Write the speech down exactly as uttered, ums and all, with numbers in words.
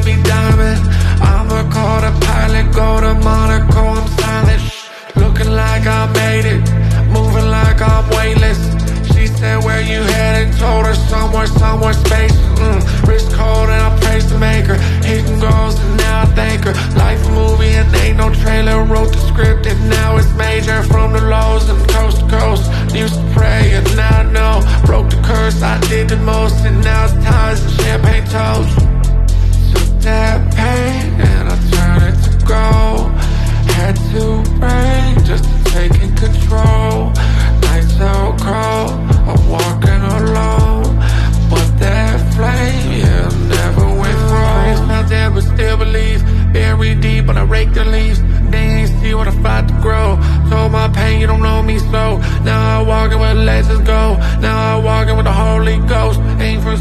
baby diamond. I'm a quarter pilot, go to Monaco, I'm silent. Looking like I made it, moving like I'm weightless. She said, where you headed? Told her somewhere, somewhere spacious. mm. Wrist cold and I praise the maker. Hitting girls and now I thank her. Life a movie and ain't no trailer. Wrote the script and now it's major. From the lows and coast to coast. Used to pray and now I know. Broke the curse, I did the most. And now it's ties and champagne toast. Took that pain and I turned it to gold. Had to break just to take in control. Nights so cold, I'm walking alone. But that flame, yeah, never went wrong. It's not there but still believe. Buried deep when I rake the leaves. They ain't see what I fight to grow. Told my pain, you don't know me so. Now I walking where legends go. Now I walking with the Holy Ghost. Ain't for